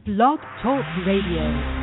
Blog Talk Radio.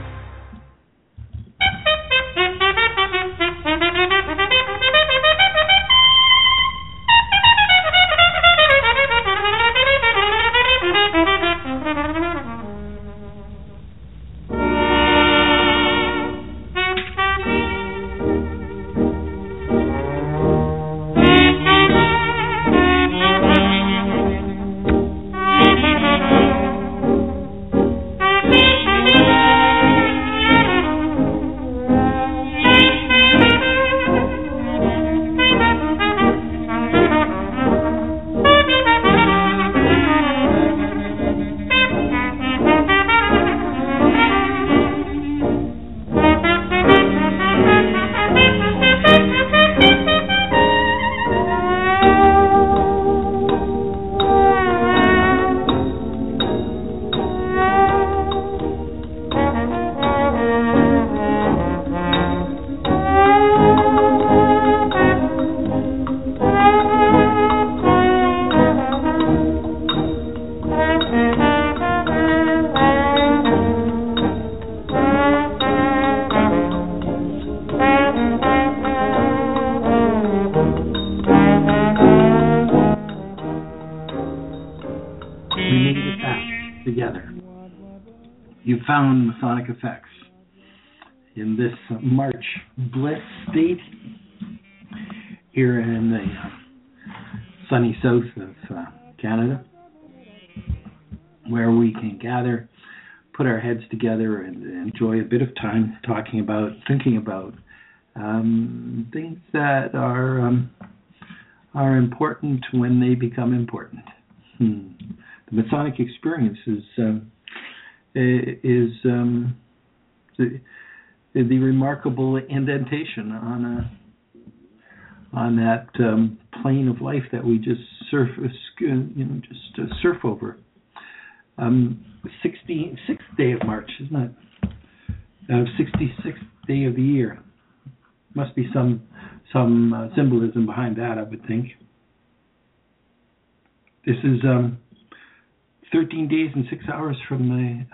Found Masonic effects in this March bliss state here in the sunny south of Canada, where we can gather, put our heads together, and enjoy a bit of time thinking about things that are important when they become important. The Masonic experience is the remarkable indentation on that plane of life that we just surf over. 66th day of March, isn't it? 66th day of the year. Must be some symbolism behind that, I would think. This is 13 days and 6 hours from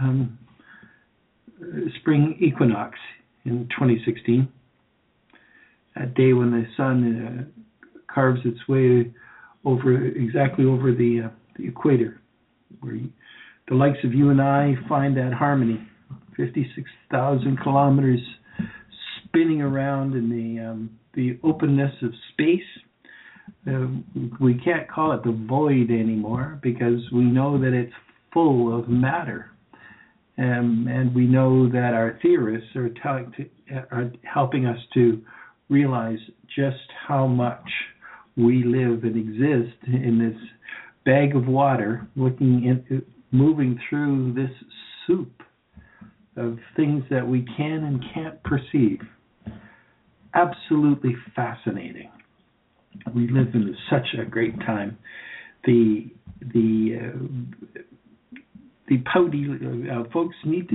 the spring equinox in 2016. That day when the sun carves its way exactly over the equator, where the likes of you and I find that harmony. 56,000 kilometers spinning around in the openness of space. We can't call it the void anymore because we know that it's full of matter. And we know that our theorists are helping us to realize just how much we live and exist in this bag of water, moving through this soup of things that we can and can't perceive. Absolutely fascinating. We live in such a great time. The pouty folks need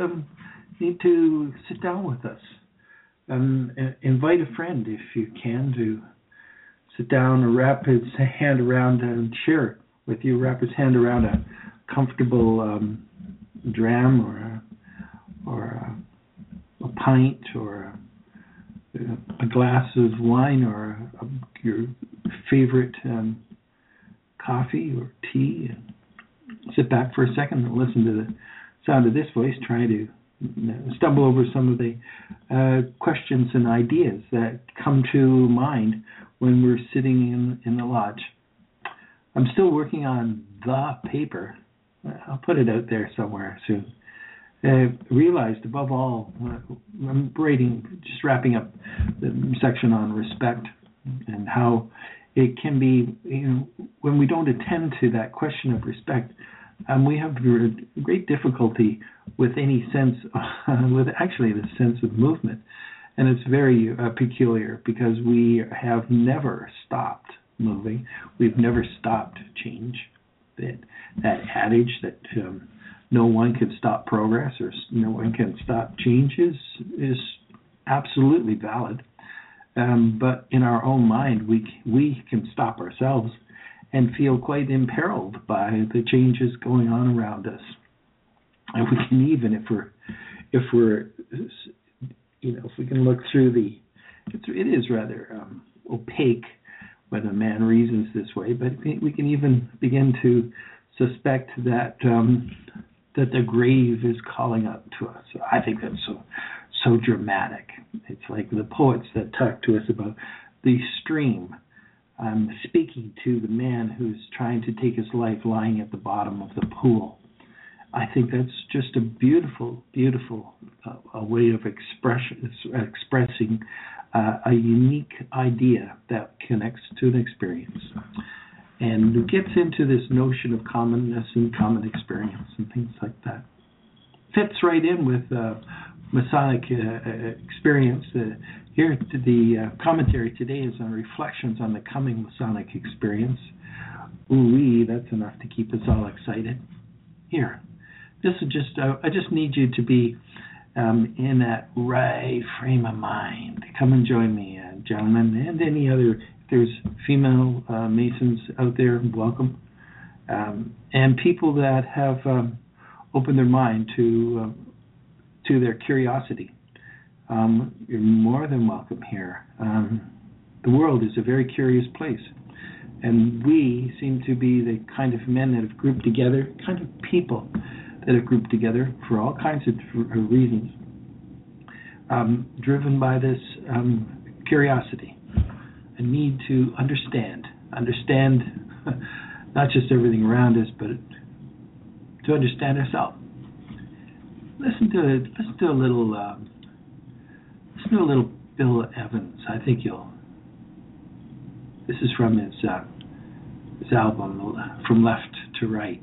to sit down with us. Invite a friend if you can to sit down or wrap his hand around and share with you. Wrap his hand around a comfortable dram or a pint or a glass of wine or your favorite coffee or tea, and sit back for a second and listen to the sound of this voice, try to stumble over some of the questions and ideas that come to mind when we're sitting in the lodge. I'm still working on the paper. I'll put it out there somewhere soon. Realized above all, I'm wrapping up the section on respect and how it can be, when we don't attend to that question of respect, we have great difficulty with any sense, with actually the sense of movement. And it's very peculiar because we have never stopped moving. We've never stopped change. That adage that no one can stop progress or no one can stop change is absolutely valid. But in our own mind, we can stop ourselves and feel quite imperiled by the changes going on around us. And we can even, if we're, if we can look through it is rather opaque when a man reasons this way, but we can even begin to suspect that that the grave is calling out to us. I think that's so dramatic. It's like the poets that talk to us about the stream speaking to the man who's trying to take his life lying at the bottom of the pool. I think that's just a beautiful, beautiful way of expressing a unique idea that connects to an experience and gets into this notion of commonness and common experience and things like that. Fits right in with Masonic experience. Here, the commentary today is on reflections on the coming Masonic experience. Ooh-wee, that's enough to keep us all excited. Here, this is I just need you to be in that right frame of mind. Come and join me, gentlemen, and any other. If there's female Masons out there, welcome. And people that have opened their mind to their curiosity. You're more than welcome here. The world is a very curious place, and we seem to be the kind of men that have grouped together, kind of people that have grouped together for all kinds of reasons, driven by this curiosity, a need to understand not just everything around us, but to understand ourselves. Listen to a little Bill Evans. I think this is from his album From Left to Right.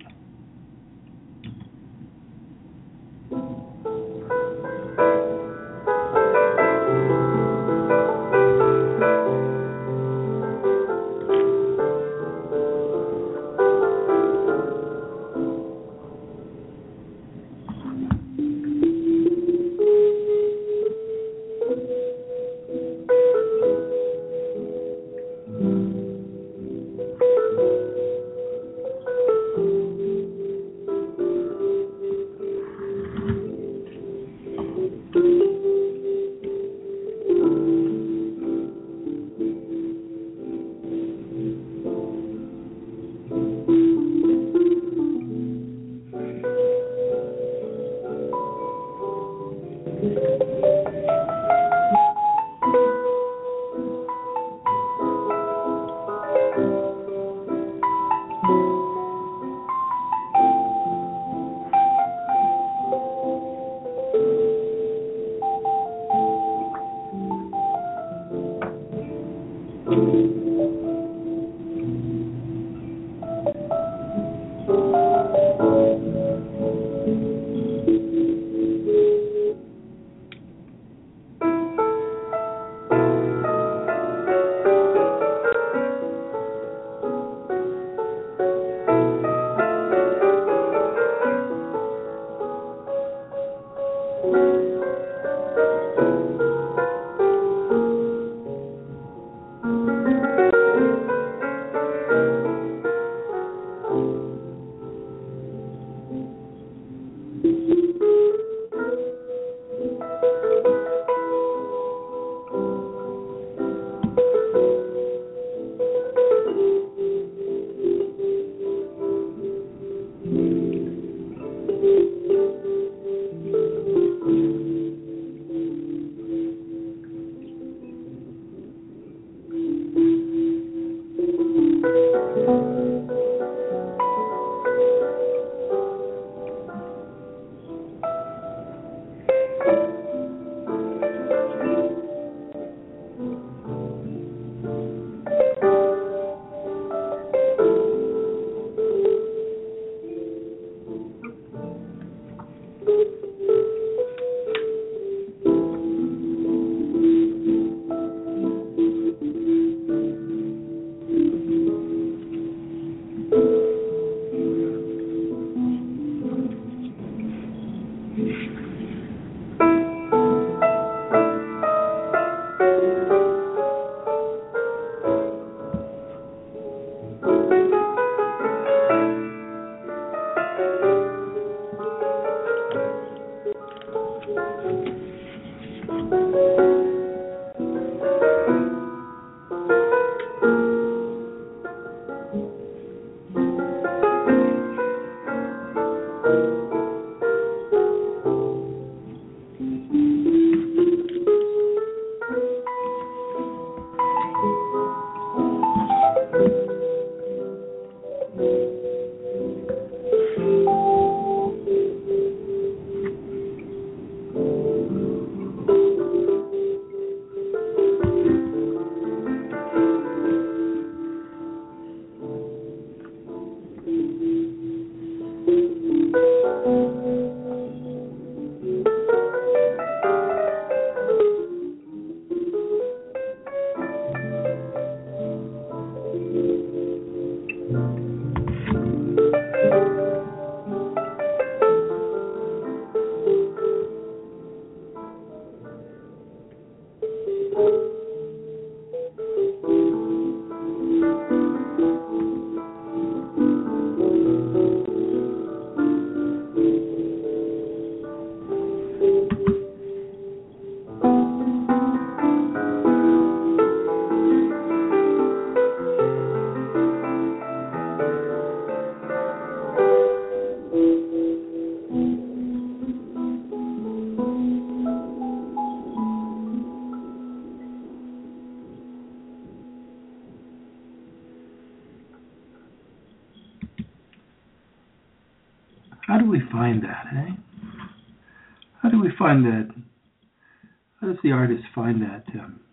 we find that, eh? How do we find that? How does the artist find that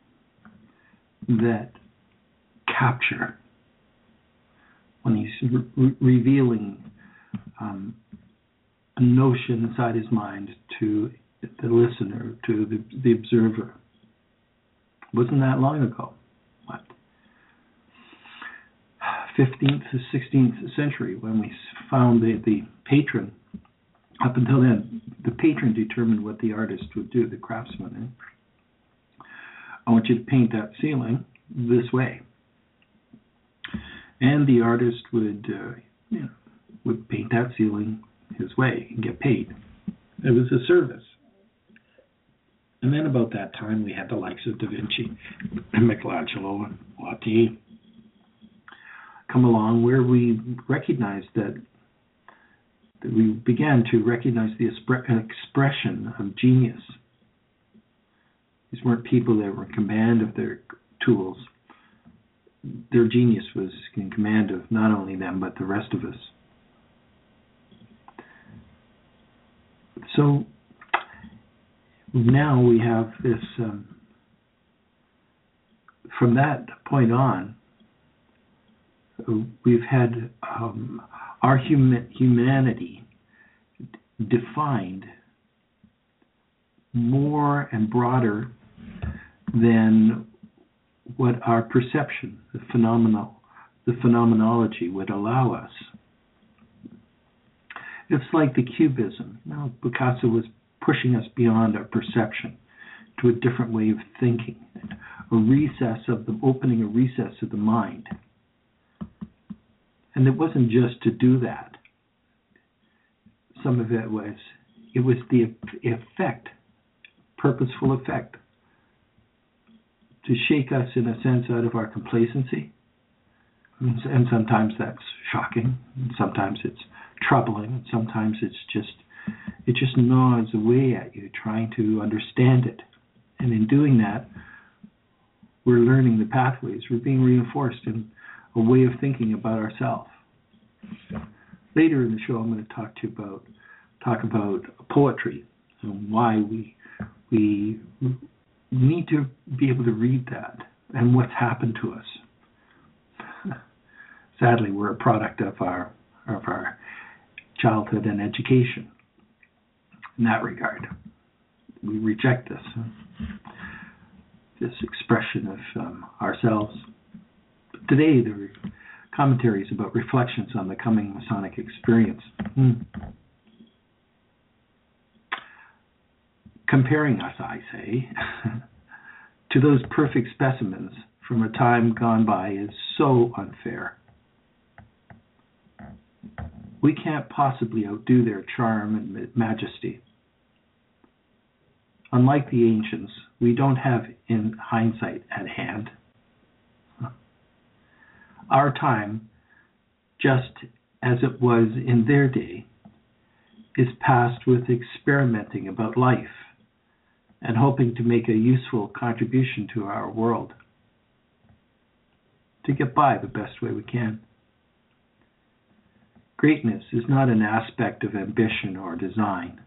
that capture when he's revealing a notion inside his mind to the listener, to the observer? Wasn't that long ago? What? 15th to 16th century, when we found the patron. Up until then, the patron determined what the artist would do, the craftsman. I want you to paint that ceiling this way. And the artist would paint that ceiling his way and get paid. It was a service. And then about that time, we had the likes of Da Vinci and Michelangelo and Wattier come along, where we recognized that we began to recognize the expression of genius. These weren't people that were in command of their tools. Their genius was in command of not only them, but the rest of us. So now we have this, from that point on, we've had our humanity defined more and broader than what our perception, the phenomenology would allow us. It's like the cubism. Picasso was pushing us beyond our perception to a different way of thinking, opening a recess of the mind. And it wasn't just to do that. Some of it was the effect, purposeful effect, to shake us in a sense out of our complacency. And sometimes that's shocking, and sometimes it's troubling, and sometimes it just gnaws away at you, trying to understand it. And in doing that, we're learning the pathways. We're being reinforced in a way of thinking about ourselves. Later in the show, I'm going to talk about poetry and why we need to be able to read that and what's happened to us. Sadly, we're a product of our childhood and education. In that regard, we reject this expression of ourselves. But today, there are commentaries about reflections on the coming Masonic experience. Comparing us, I say, to those perfect specimens from a time gone by is so unfair. We can't possibly outdo their charm and majesty. Unlike the ancients, we don't have in hindsight at hand. Our time, just as it was in their day, is passed with experimenting about life and hoping to make a useful contribution to our world, to get by the best way we can. Greatness is not an aspect of ambition or design.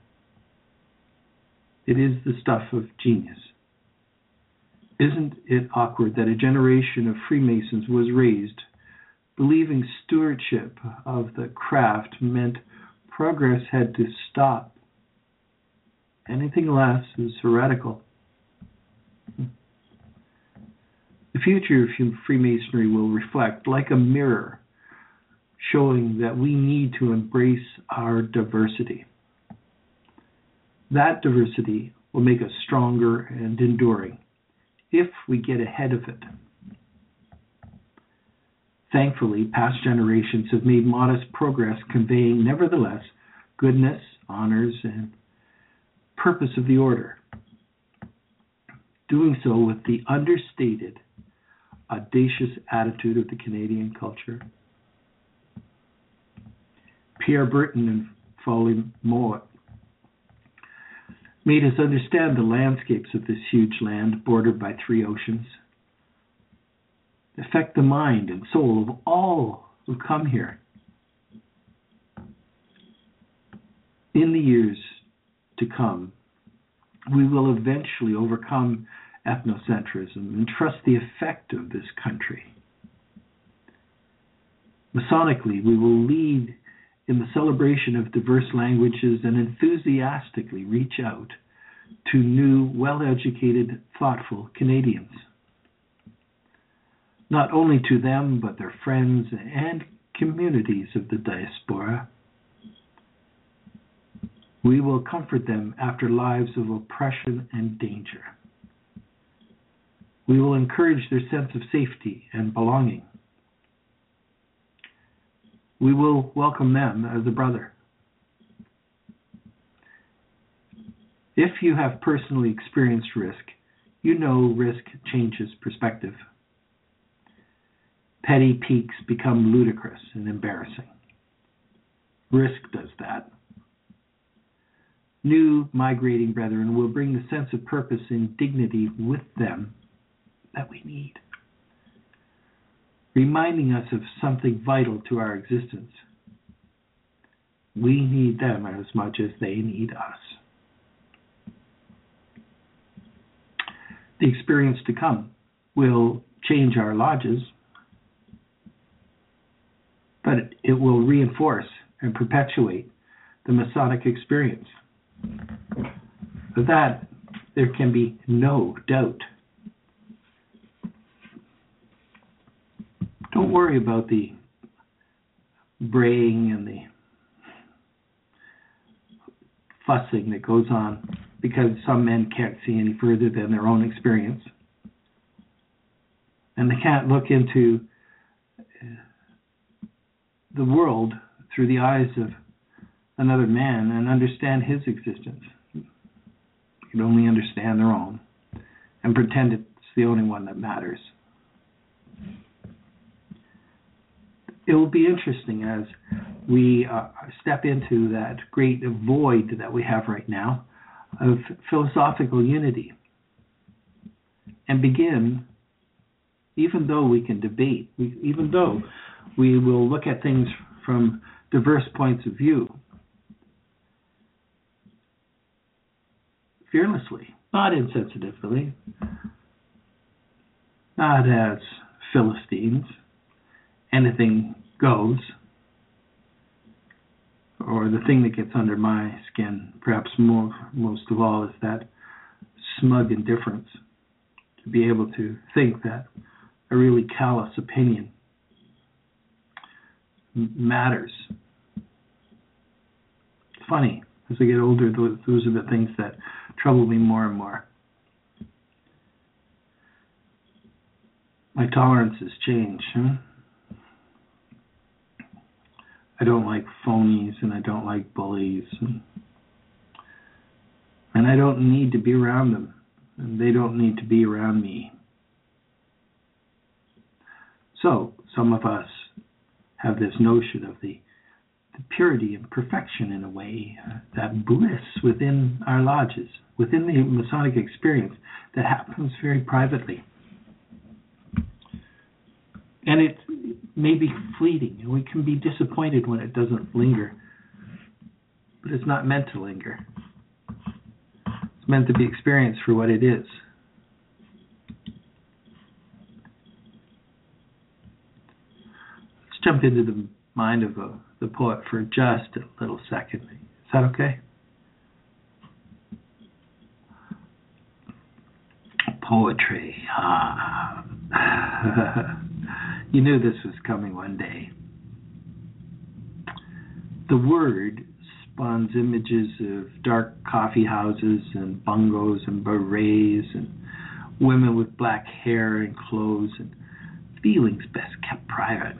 It is the stuff of genius. Isn't it awkward that a generation of Freemasons was raised believing stewardship of the craft meant progress had to stop? Anything less is heretical. The future of Freemasonry will reflect like a mirror, showing that we need to embrace our diversity. That diversity will make us stronger and enduring if we get ahead of it. Thankfully, past generations have made modest progress, conveying, nevertheless, goodness, honors, and purpose of the order. Doing so with the understated, audacious attitude of the Canadian culture. Pierre Berton and Folly Mowat made us understand the landscapes of this huge land bordered by 3 oceans. Affect the mind and soul of all who come here. in the years to come, we will eventually overcome ethnocentrism and trust the effect of this country. Masonically, we will lead in the celebration of diverse languages and enthusiastically reach out to new, well-educated, thoughtful Canadians. Not only to them, but their friends and communities of the diaspora. We will comfort them after lives of oppression and danger. We will encourage their sense of safety and belonging. We will welcome them as a brother. If you have personally experienced risk, you know risk changes perspective. Petty peaks become ludicrous and embarrassing. Risk does that. New migrating brethren will bring the sense of purpose and dignity with them that we need, reminding us of something vital to our existence. We need them as much as they need us. The experience to come will change our lodges, but it will reinforce and perpetuate the Masonic experience. Of that, there can be no doubt. Don't worry about the braying and the fussing that goes on because some men can't see any further than their own experience. And they can't look into the world through the eyes of another man and understand his existence. They can only understand their own and pretend it's the only one that matters. It will be interesting as we step into that great void that we have right now of philosophical unity and begin, even though we can debate, even though we will look at things from diverse points of view, fearlessly, not insensitively, not as Philistines, anything goes, or the thing that gets under my skin, perhaps most of all, is that smug indifference, to be able to think that a really callous opinion matters. It's funny, as I get older, those are the things that trouble me more and more. My tolerances change. I don't like phonies, and I don't like bullies, and I don't need to be around them, and they don't need to be around me. So, some of us have this notion of the purity and perfection, in a way, that bliss within our lodges, within the Masonic experience, that happens very privately. And it may be fleeting, and we can be disappointed when it doesn't linger. But it's not meant to linger. It's meant to be experienced for what it is. Let's jump into the mind of the poet for just a little second. Is that okay? Poetry. You knew this was coming one day. The word spawns images of dark coffee houses and bungalows and berets and women with black hair and clothes and feelings best kept private.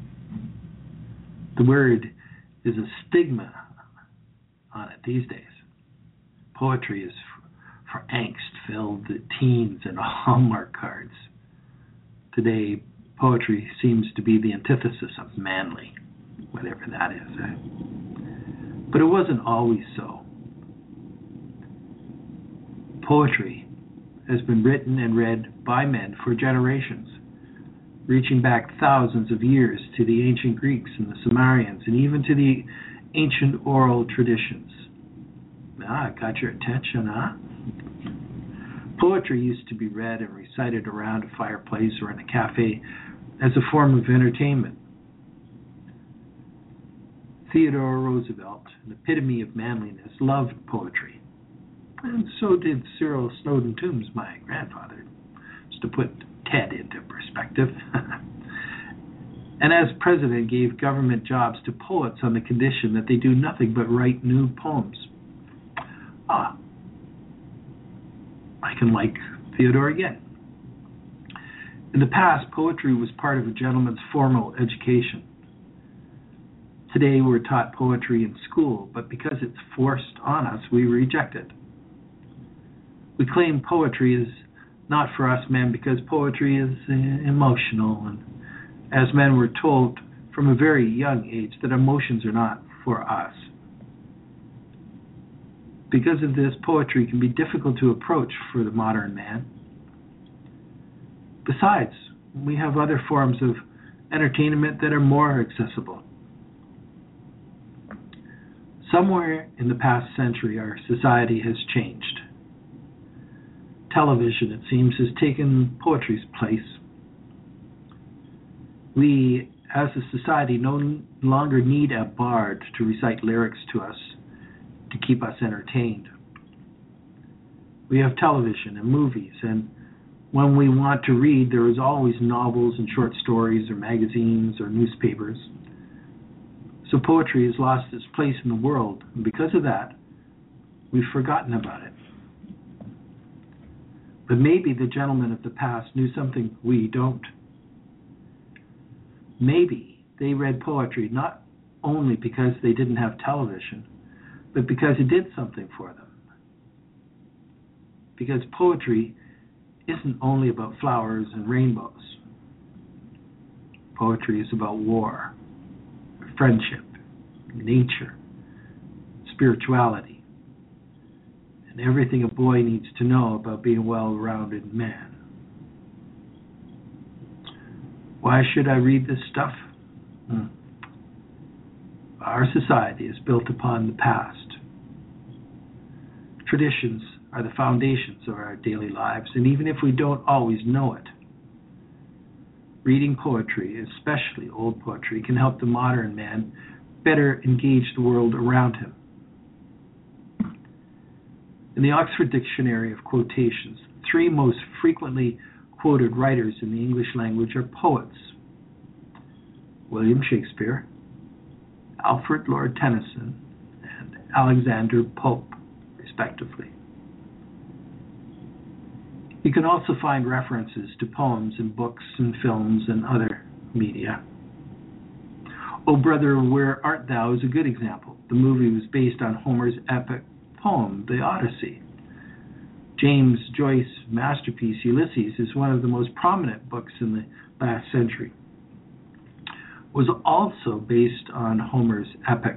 The word is a stigma on it these days. Poetry is for angst-filled teens and Hallmark cards. Today, poetry seems to be the antithesis of manly, whatever that is. But it wasn't always so. Poetry has been written and read by men for generations, reaching back thousands of years to the ancient Greeks and the Sumerians, and even to the ancient oral traditions. Got your attention, huh? Poetry used to be read and recited around a fireplace or in a cafe as a form of entertainment. Theodore Roosevelt, an epitome of manliness, loved poetry. And so did Cyril Snowden Toombs, my grandfather, just to put Ted into perspective. And as president, gave government jobs to poets on the condition that they do nothing but write new poems. I can like Theodore again. In the past, poetry was part of a gentleman's formal education. Today, we're taught poetry in school, but because it's forced on us, we reject it. We claim poetry is not for us men because poetry is emotional, and as men we're told from a very young age that emotions are not for us. Because of this, poetry can be difficult to approach for the modern man. Besides, we have other forms of entertainment that are more accessible. Somewhere in the past century, our society has changed. Television, it seems, has taken poetry's place. We, as a society, no longer need a bard to recite lyrics to us to keep us entertained. We have television and movies, and when we want to read, there is always novels and short stories or magazines or newspapers. So poetry has lost its place in the world, and because of that, we've forgotten about it. But maybe the gentlemen of the past knew something we don't. Maybe they read poetry not only because they didn't have television, but because it did something for them. Because poetry isn't only about flowers and rainbows. Poetry is about war, friendship, nature, spirituality, and everything a boy needs to know about being a well-rounded man. Why should I read this stuff? Our society is built upon the past. Traditions are the foundations of our daily lives, and even if we don't always know it, reading poetry, especially old poetry, can help the modern man better engage the world around him. In the Oxford Dictionary of Quotations, the three most frequently quoted writers in the English language are poets: William Shakespeare, Alfred Lord Tennyson, and Alexander Pope, respectively. You can also find references to poems in books and films and other media. O Brother, Where Art Thou is a good example. The movie was based on Homer's epic poem, The Odyssey. James Joyce's masterpiece, Ulysses, is one of the most prominent books in the last century. It was also based on Homer's epic.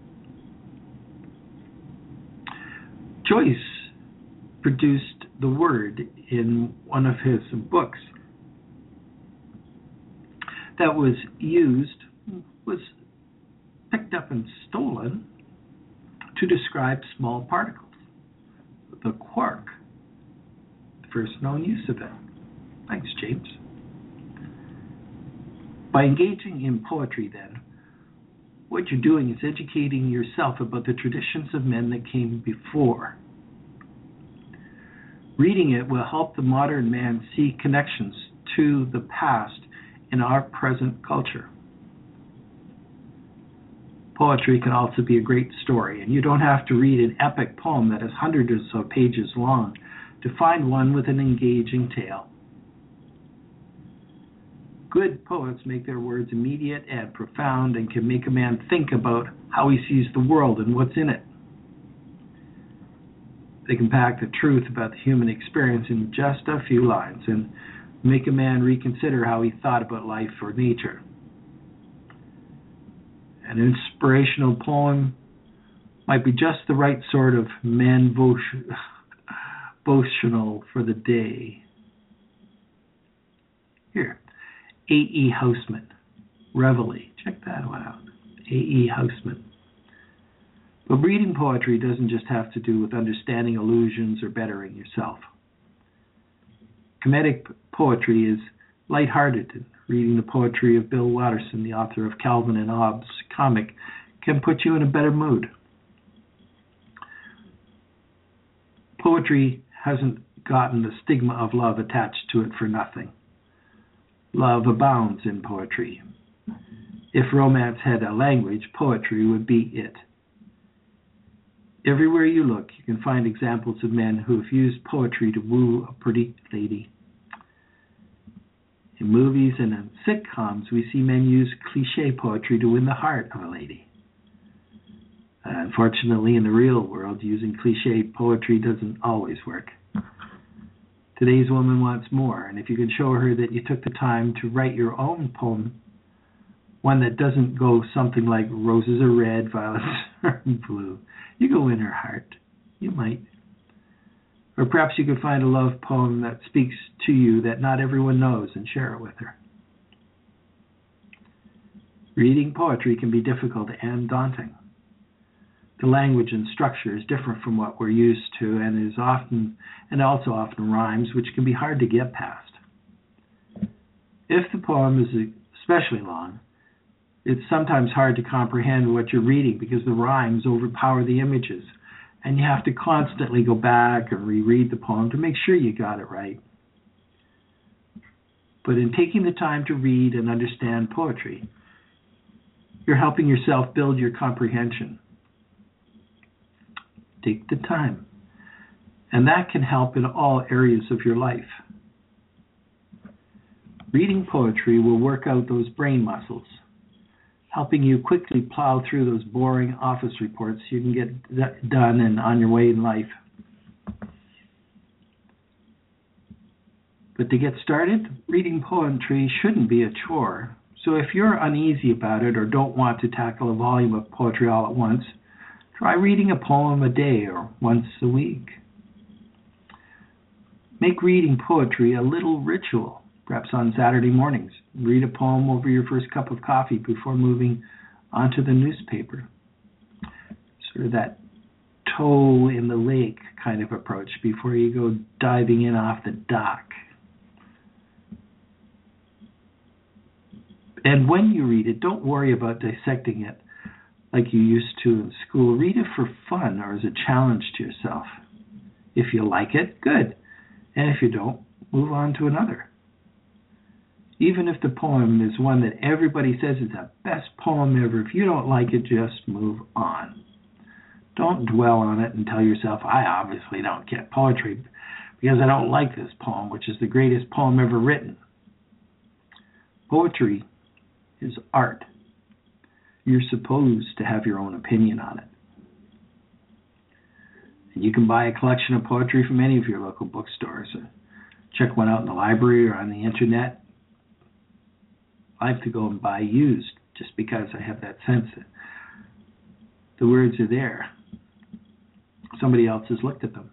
Joyce produced the word in one of his books that was picked up and stolen to describe small particles. The quark, the first known use of it. Thanks, James. By engaging in poetry, then, what you're doing is educating yourself about the traditions of men that came before. Reading it will help the modern man see connections to the past in our present culture. Poetry can also be a great story, and you don't have to read an epic poem that is hundreds of pages long to find one with an engaging tale. Good poets make their words immediate and profound and can make a man think about how he sees the world and what's in it. They can pack the truth about the human experience in just a few lines and make a man reconsider how he thought about life or nature. An inspirational poem might be just the right sort of man-votional for the day. Here, A.E. Housman, Reveille. Check that one out. A.E. Housman. But reading poetry doesn't just have to do with understanding allusions or bettering yourself. Comedic poetry is lighthearted. Reading the poetry of Bill Watterson, the author of Calvin and Hobbes comic, can put you in a better mood. Poetry hasn't gotten the stigma of love attached to it for nothing. Love abounds in poetry. If romance had a language, poetry would be it. Everywhere you look, you can find examples of men who have used poetry to woo a pretty lady. In movies and in sitcoms, we see men use cliché poetry to win the heart of a lady. Unfortunately, in the real world, using cliché poetry doesn't always work. Today's woman wants more, and if you can show her that you took the time to write your own poem, one that doesn't go something like roses are red, violets are blue, you can win her heart. You might. Or perhaps you could find a love poem that speaks to you that not everyone knows and share it with her. Reading poetry can be difficult and daunting. The language and structure is different from what we're used to and also often rhymes, which can be hard to get past. If the poem is especially long, it's sometimes hard to comprehend what you're reading because the rhymes overpower the images, and you have to constantly go back and reread the poem to make sure you got it right. But in taking the time to read and understand poetry, you're helping yourself build your comprehension. Take the time, and that can help in all areas of your life. Reading poetry will work out those brain muscles, helping you quickly plow through those boring office reports you can get done and on your way in life. But to get started, reading poetry shouldn't be a chore. So if you're uneasy about it or don't want to tackle a volume of poetry all at once, try reading a poem a day or once a week. Make reading poetry a little ritual. Perhaps on Saturday mornings, read a poem over your first cup of coffee before moving onto the newspaper. Sort of that toe in the lake kind of approach before you go diving in off the dock. And when you read it, don't worry about dissecting it like you used to in school. Read it for fun or as a challenge to yourself. If you like it, good. And if you don't, move on to another. Even if the poem is one that everybody says is the best poem ever, if you don't like it, just move on. Don't dwell on it and tell yourself, I obviously don't get poetry because I don't like this poem, which is the greatest poem ever written. Poetry is art. You're supposed to have your own opinion on it. And you can buy a collection of poetry from any of your local bookstores. Check one out in the library or on the internet. I like to go and buy used just because I have that sense that the words are there. Somebody else has looked at them.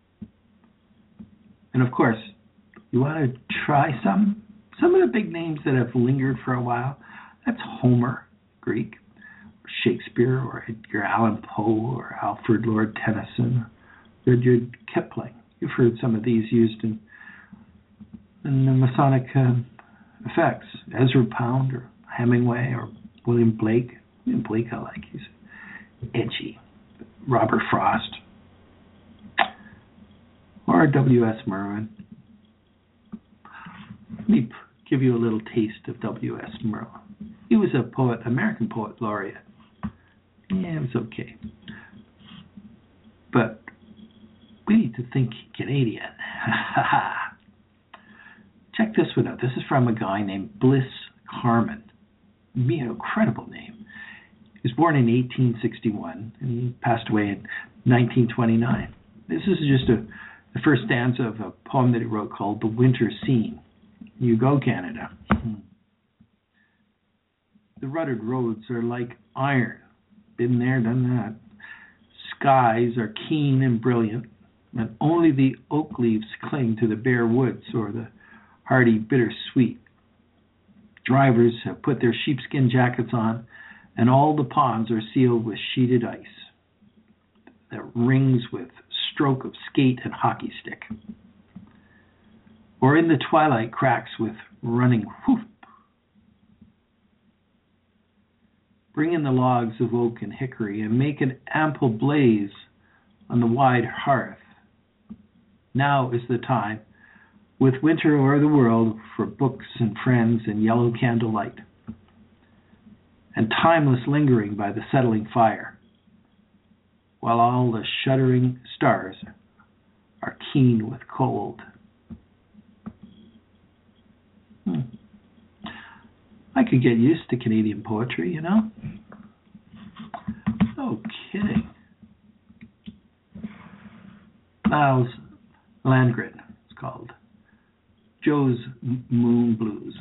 And of course, you want to try some of the big names that have lingered for a while. That's Homer, Greek, or Shakespeare, or Edgar Allan Poe, or Alfred Lord Tennyson, Rudyard Kipling. You've heard some of these used in the Masonic effects. Ezra Pound, or Hemingway, or William Blake. William Blake I like. He's edgy. Robert Frost. Or W.S. Merwin. Let me give you a little taste of W.S. Merwin. He was a poet, American poet laureate. Yeah, it was okay. But we need to think Canadian. Check this one out. This is from a guy named Bliss Carman. An incredible name. He was born in 1861, and he passed away in 1929. This is just the first stanza of a poem that he wrote called The Winter Scene. You go, Canada. The ruttered roads are like iron. Been there, done that. Skies are keen and brilliant, and only the oak leaves cling to the bare woods or the hardy bittersweet. Drivers have put their sheepskin jackets on, and all the ponds are sealed with sheeted ice. that rings with stroke of skate and hockey stick. Or in the twilight cracks with running whoop. Bring in the logs of oak and hickory and make an ample blaze on the wide hearth. Now is the time, with winter o'er the world, for books and friends and yellow candlelight, and timeless lingering by the settling fire, while all the shuddering stars are keen with cold. I could get used to Canadian poetry, you know? No kidding. Niles Landgren, it's called. Joe's Moon Blues.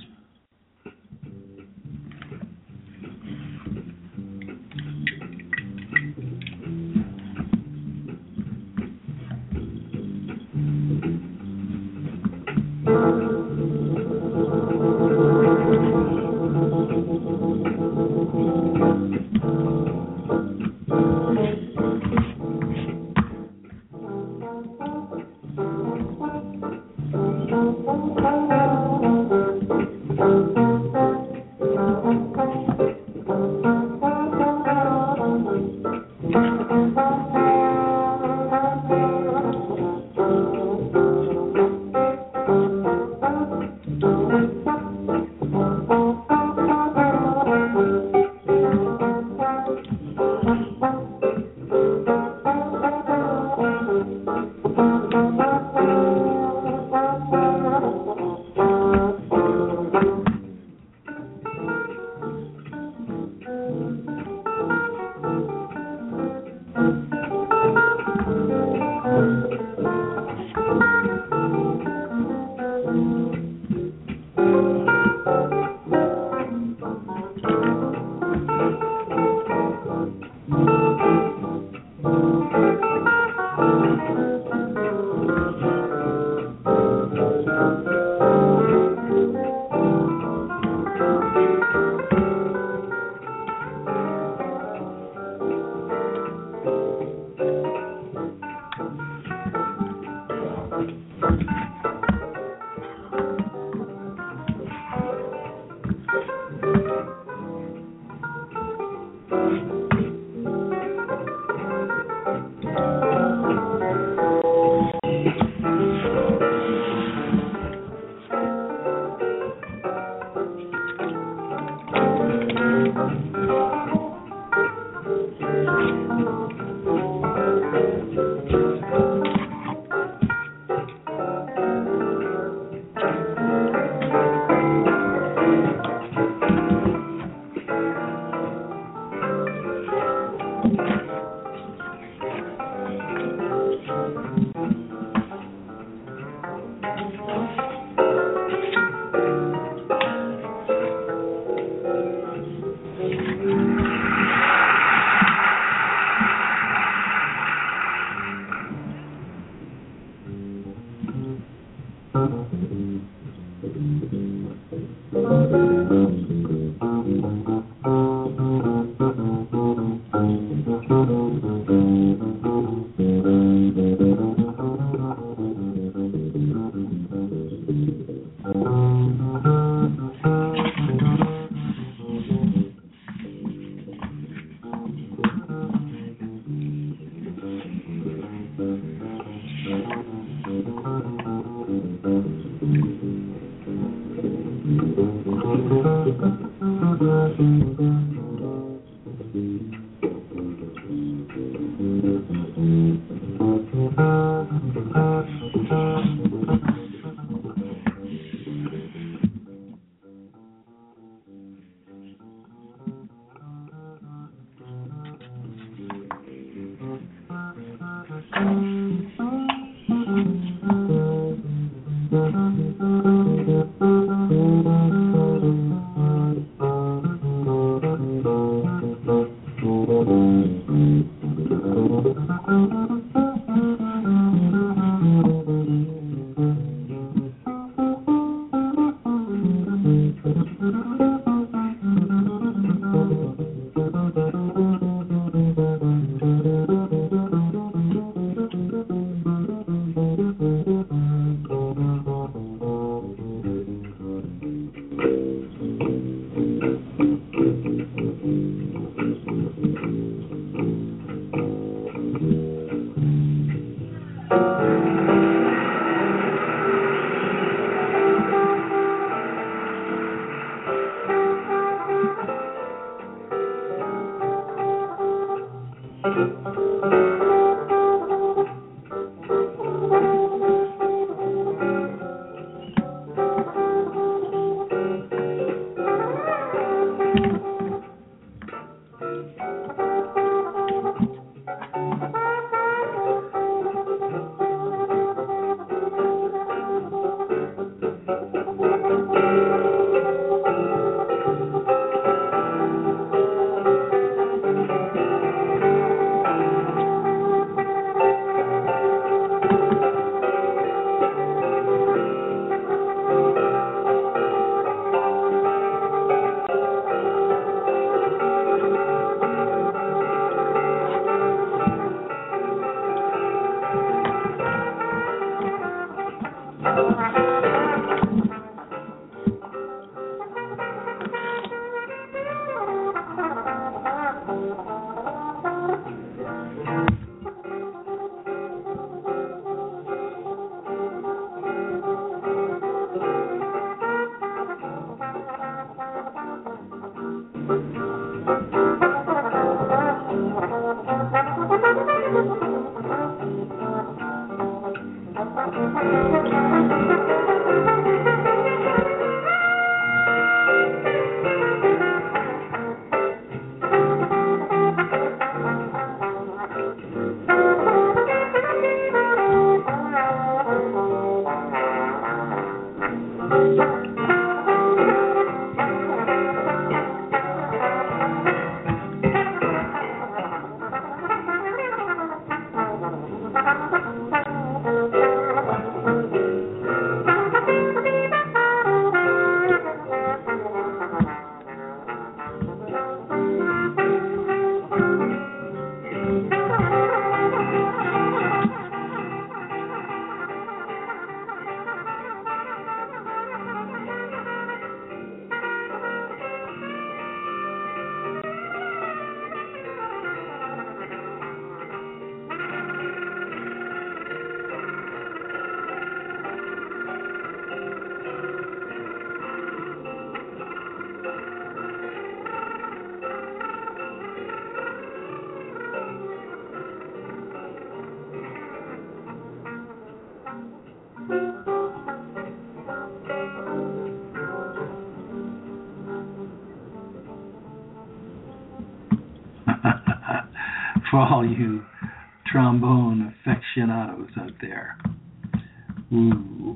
For all you trombone aficionados out there. Ooh.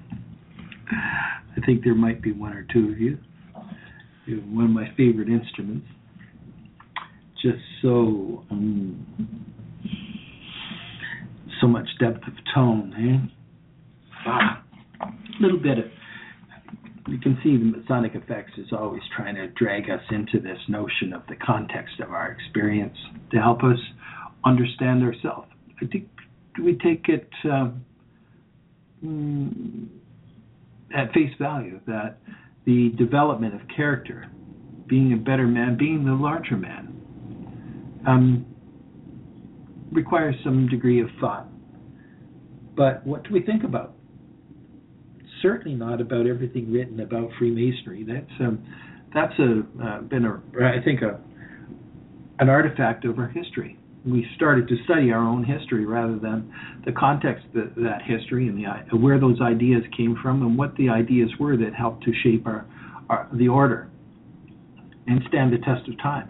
I think there might be one or two of you. One of my favorite instruments. Just so much depth of tone, eh? Little bit of, you can see the Sonic Effects is always trying to drag us into this notion of the context of our experience to help us understand ourselves. I think we take it at face value that the development of character, being a better man, being the larger man, requires some degree of thought. But what do we think about? Certainly not about everything written about Freemasonry. That's been an artifact of our history. We started to study our own history rather than the context of that history and where those ideas came from and what the ideas were that helped to shape the order and stand the test of time.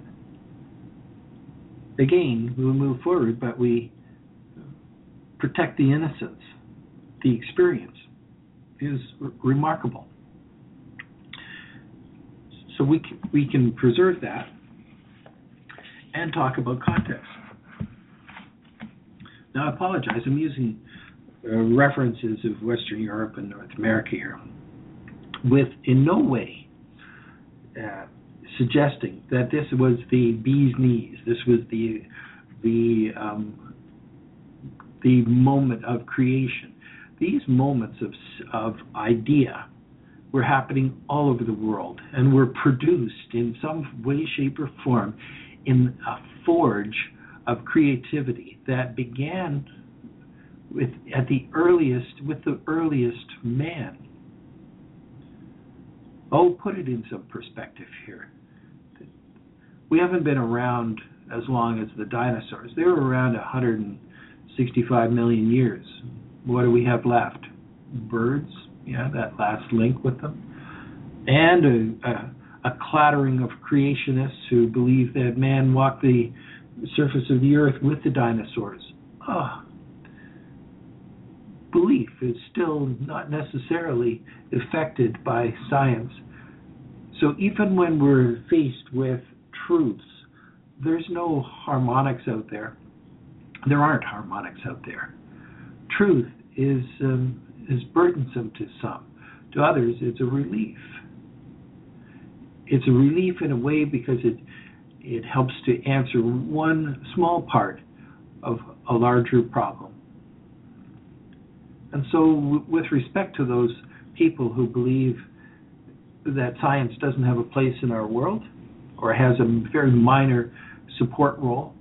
Again, we move forward, but we protect the innocence. The experience is remarkable. So we can preserve that and talk about context. Now, I apologize. I'm using references of Western Europe and North America here, with in no way suggesting that this was the bee's knees. This was the moment of creation. These moments of idea were happening all over the world and were produced in some way, shape, or form in a forge of creativity that began with the earliest man. Oh, put it in some perspective here. We haven't been around as long as the dinosaurs. They were around 165 million years. What do we have left? Birds, that last link with them. And a clattering of creationists who believe that man walked the surface of the earth with the dinosaurs. Belief is still not necessarily affected by science. So even when we're faced with truths, there's no harmonics out there. There aren't harmonics out there. Truth is burdensome to some. To others, it's a relief. It's a relief in a way because it helps to answer one small part of a larger problem. And so with respect to those people who believe that science doesn't have a place in our world or has a very minor support role,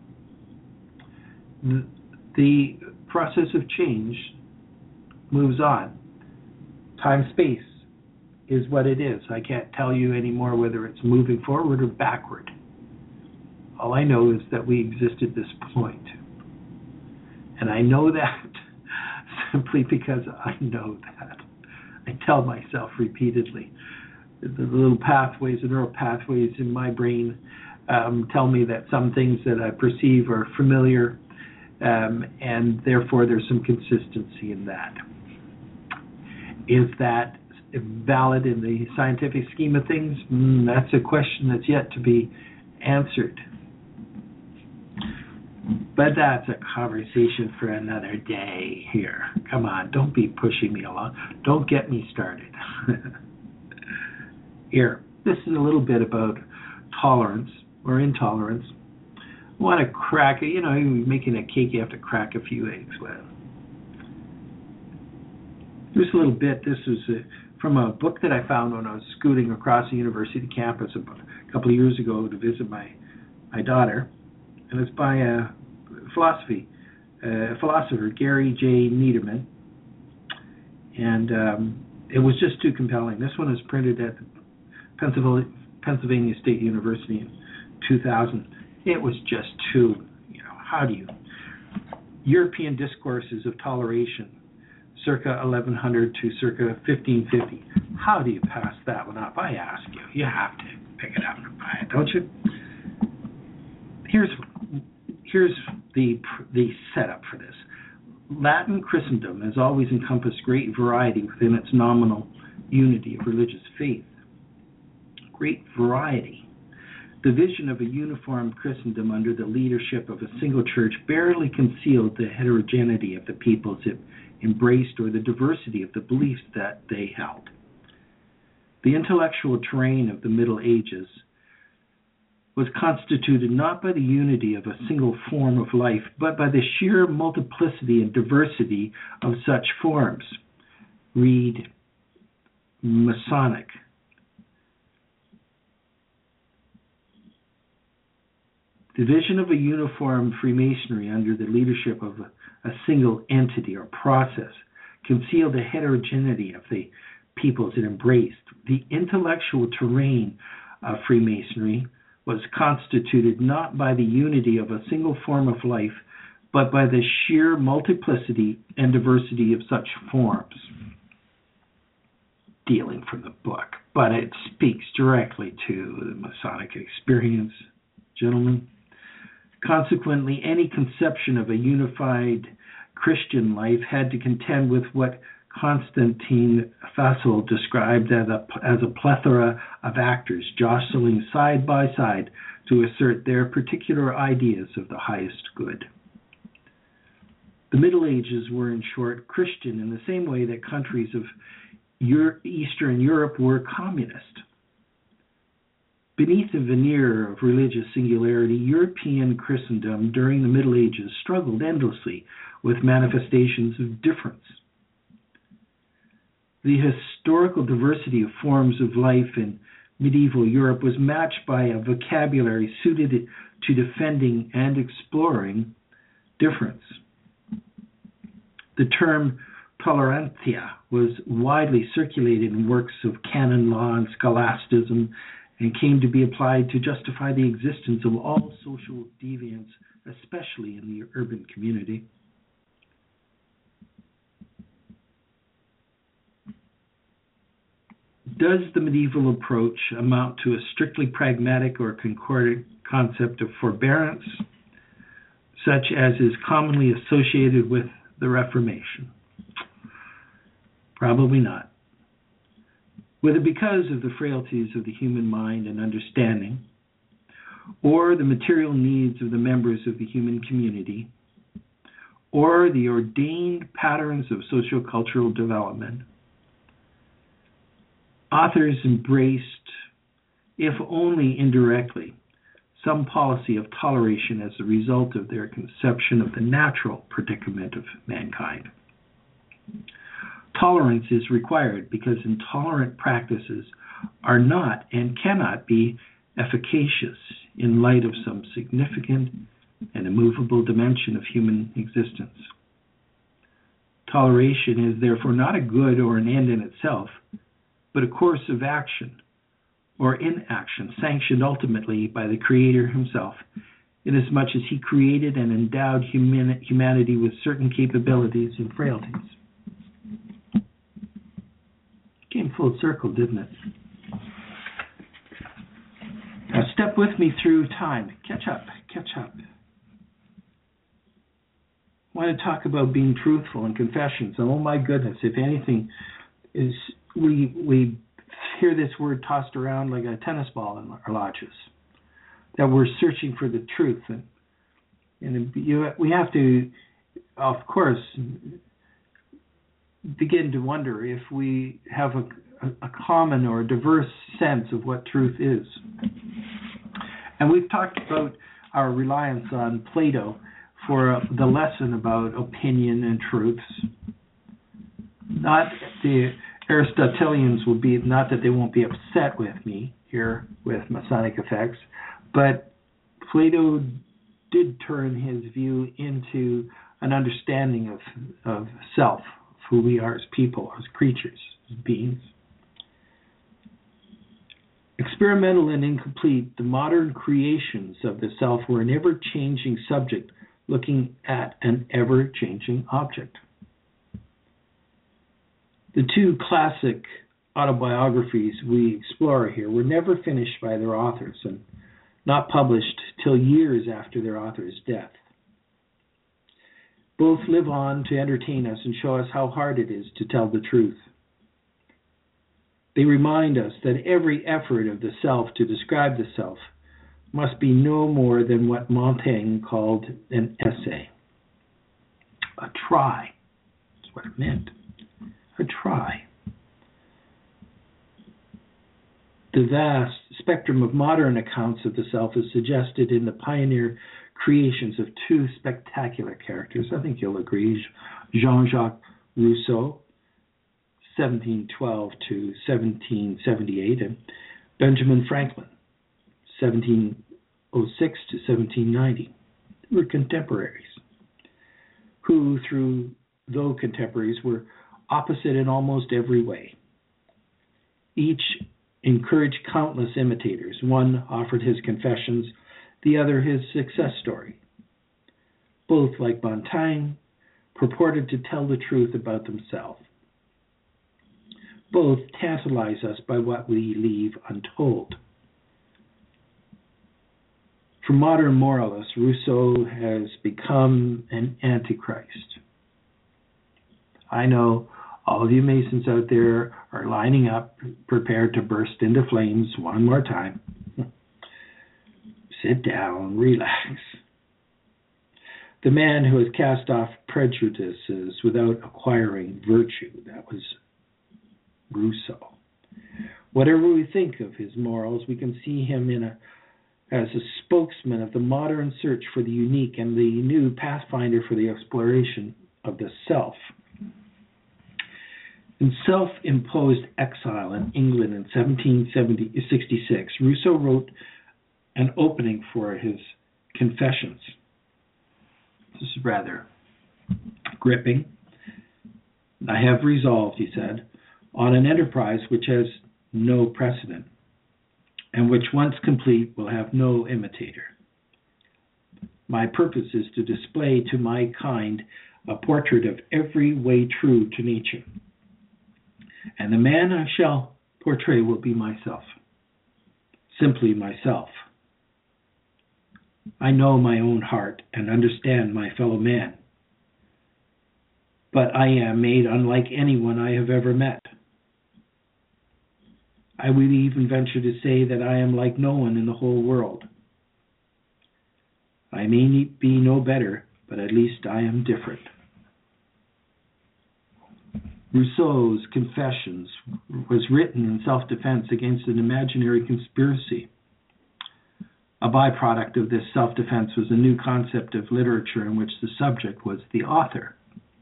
the process of change moves on. Time-space is what it is. I can't tell you anymore whether it's moving forward or backward. All I know is that we exist at this point. And I know that simply because I know that. I tell myself repeatedly. The little pathways, the neural pathways in my brain tell me that some things that I perceive are familiar, and therefore there's some consistency in that. Is that valid in the scientific scheme of things? That's a question that's yet to be answered. But that's a conversation for another day here. Come on, don't be pushing me along. Don't get me started. Here, this is a little bit about tolerance or intolerance. I want to crack it. You know, you're making a cake, you have to crack a few eggs. Well, here's a little bit. This was from a book that I found when I was scooting across the university campus a couple of years ago to visit my daughter. And it's by a philosopher, Gary J. Niederman. And it was just too compelling. This one is printed at Pennsylvania State University in 2000. It was just too, how do you... European Discourses of Toleration, circa 1100 to circa 1550. How do you pass that one up? I ask you. You have to pick it up and buy it, don't you? Here's the setup for this. Latin Christendom has always encompassed great variety within its nominal unity of religious faith. Great variety. The vision of a uniform Christendom under the leadership of a single church barely concealed the heterogeneity of the peoples it embraced or the diversity of the beliefs that they held. The intellectual terrain of the Middle Ages was constituted not by the unity of a single form of life, but by the sheer multiplicity and diversity of such forms. Read Masonic. The vision of a uniform Freemasonry under the leadership of a single entity or process concealed the heterogeneity of the peoples it embraced. The intellectual terrain of Freemasonry was constituted not by the unity of a single form of life, but by the sheer multiplicity and diversity of such forms. Dealing from the book, but it speaks directly to the Masonic experience, gentlemen. Consequently, any conception of a unified Christian life had to contend with what Constantine Fassel described as a plethora of actors jostling side by side to assert their particular ideas of the highest good. The Middle Ages were, in short, Christian in the same way that countries of Eastern Europe were communist. Beneath the veneer of religious singularity, European Christendom during the Middle Ages struggled endlessly with manifestations of difference. The historical diversity of forms of life in medieval Europe was matched by a vocabulary suited to defending and exploring difference. The term tolerantia was widely circulated in works of canon law and scholasticism and came to be applied to justify the existence of all social deviance, especially in the urban community. Does the medieval approach amount to a strictly pragmatic or concordant concept of forbearance, such as is commonly associated with the Reformation? Probably not. Whether because of the frailties of the human mind and understanding, or the material needs of the members of the human community, or the ordained patterns of sociocultural development, authors embraced, if only indirectly, some policy of toleration as a result of their conception of the natural predicament of mankind. Tolerance is required because intolerant practices are not and cannot be efficacious in light of some significant and immovable dimension of human existence. Toleration is therefore not a good or an end in itself, but a course of action or inaction sanctioned ultimately by the Creator himself, inasmuch as he created and endowed humanity with certain capabilities and frailties. full circle, didn't it? Now step with me through time. Catch up. I want to talk about being truthful in confessions. And oh my goodness, if anything, is we hear this word tossed around like a tennis ball in our lodges, that we're searching for the truth. And we have to, of course, begin to wonder if we have a common or a diverse sense of what truth is. And we've talked about our reliance on Plato for the lesson about opinion and truths. Not the Aristotelians will be, not that they won't be upset with me here with Masonic effects, but Plato did turn his view into an understanding of self, of who we are as people, as creatures, as beings. Experimental and incomplete, the modern creations of the self were an ever-changing subject looking at an ever-changing object. The two classic autobiographies we explore here were never finished by their authors and not published till years after their author's death. Both live on to entertain us and show us how hard it is to tell the truth. They remind us that every effort of the self to describe the self must be no more than what Montaigne called an essay. A try. That's what it meant. A try. The vast spectrum of modern accounts of the self is suggested in the pioneer creations of two spectacular characters. I think you'll agree. Jean-Jacques Rousseau, 1712 to 1778, and Benjamin Franklin, 1706 to 1790. They were contemporaries who, though contemporaries, were opposite in almost every way. Each encouraged countless imitators. One offered his confessions, the other his success story. Both, like Montaigne, purported to tell the truth about themselves. Both tantalize us by what we leave untold. For modern moralists, Rousseau has become an antichrist. I know all of you Masons out there are lining up, prepared to burst into flames one more time. Sit down, relax. The man who has cast off prejudices without acquiring virtue, that was Rousseau. Whatever we think of his morals, we can see him as a spokesman of the modern search for the unique and the new pathfinder for the exploration of the self. In self-imposed exile in England in 1766, Rousseau wrote an opening for his Confessions. This is rather gripping. I have resolved, he said, on an enterprise which has no precedent, and which once complete will have no imitator. My purpose is to display to my kind a portrait of every way true to nature. And the man I shall portray will be myself. Simply myself. I know my own heart and understand my fellow man. But I am made unlike anyone I have ever met. I would even venture to say that I am like no one in the whole world. I may be no better, but at least I am different. Rousseau's Confessions was written in self-defense against an imaginary conspiracy. A byproduct of this self-defense was a new concept of literature in which the subject was the author.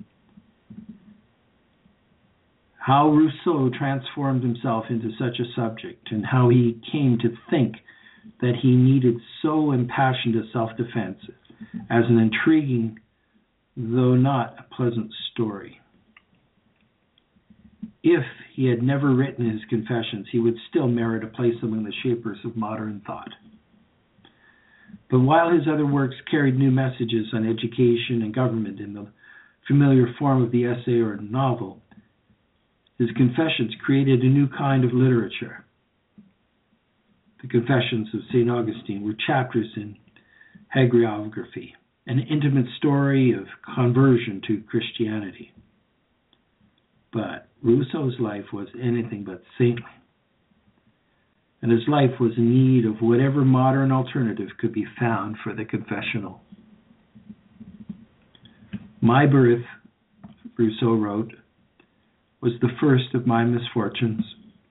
How Rousseau transformed himself into such a subject, and how he came to think that he needed so impassioned a self-defense as an intriguing, though not a pleasant story. If he had never written his Confessions, he would still merit a place among the shapers of modern thought. But while his other works carried new messages on education and government in the familiar form of the essay or novel, His Confessions created a new kind of literature. The Confessions of St. Augustine were chapters in hagiography, an intimate story of conversion to Christianity. But Rousseau's life was anything but saintly, and his life was in need of whatever modern alternative could be found for the confessional. My birth, Rousseau wrote, was the first of my misfortunes.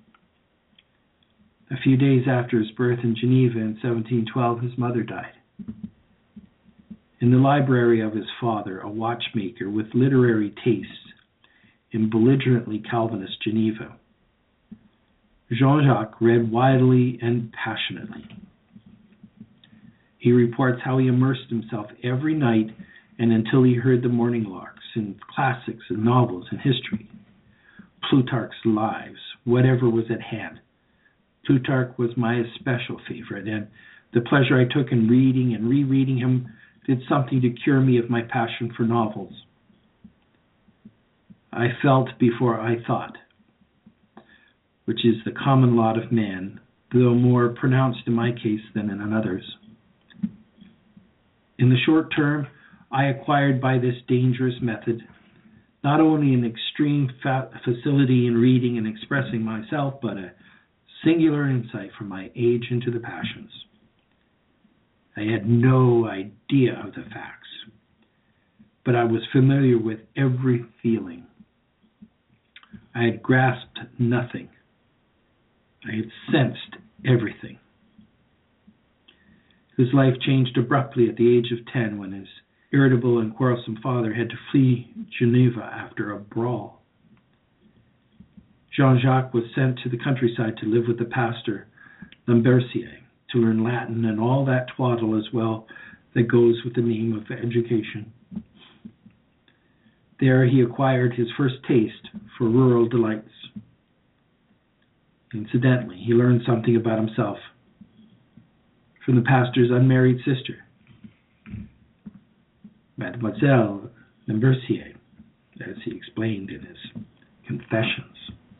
A few days after his birth in Geneva in 1712, his mother died. In the library of his father, a watchmaker with literary tastes in belligerently Calvinist Geneva, Jean-Jacques read widely and passionately. He reports how he immersed himself every night and until he heard the morning larks in classics and novels and history, Plutarch's Lives, whatever was at hand. Plutarch was my especial favorite, and the pleasure I took in reading and rereading him did something to cure me of my passion for novels. I felt before I thought, which is the common lot of man, though more pronounced in my case than in others. In the short term, I acquired by this dangerous method not only an extreme facility in reading and expressing myself, but a singular insight from my age into the passions. I had no idea of the facts, but I was familiar with every feeling. I had grasped nothing. I had sensed everything. His life changed abruptly at the age of 10 when his irritable and quarrelsome father had to flee Geneva after a brawl. Jean-Jacques was sent to the countryside to live with the pastor, Lambercier, to learn Latin and all that twaddle as well that goes with the name of education. There he acquired his first taste for rural delights. Incidentally, he learned something about himself from the pastor's unmarried sister, Mademoiselle Lambercier, as he explained in his Confessions.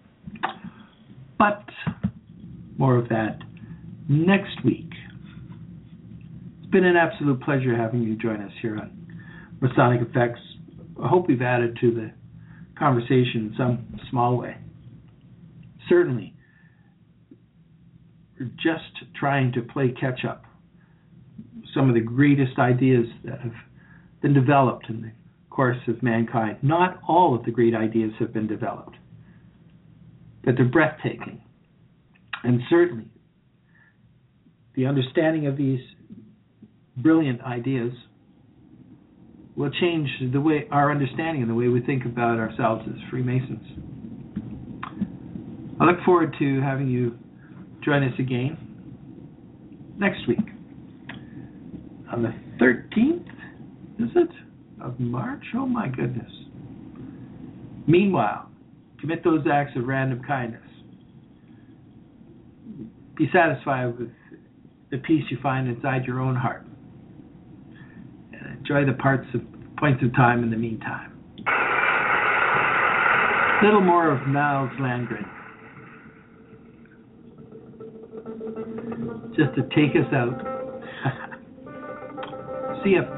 But more of that next week. It's been an absolute pleasure having you join us here on Masonic Effects. I hope we've added to the conversation in some small way. Certainly, we're just trying to play catch up. Some of the greatest ideas that have been developed in the course of mankind. Not all of the great ideas have been developed, but they're breathtaking. And certainly, the understanding of these brilliant ideas will change the way our understanding and the way we think about ourselves as Freemasons. I look forward to having you join us again next week on the 13th, is it, of March? Oh my goodness. Meanwhile, commit those acts of random kindness. Be satisfied with the peace you find inside your own heart. And enjoy the points of time in the meantime. A little more of Niles Landgren, just to take us out. See ya.